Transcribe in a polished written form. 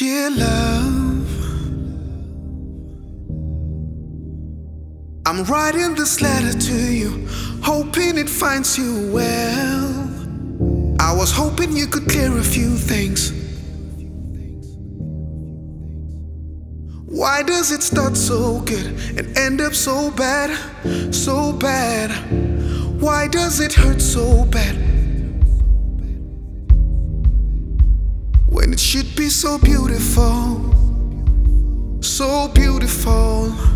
Dear love, I'm writing this letter to you, hoping it finds you well. I was hoping you could clear a few things. Why does it start so good and end up so bad, so bad? Why does it hurt so bad when it should be so beautiful, so beautiful?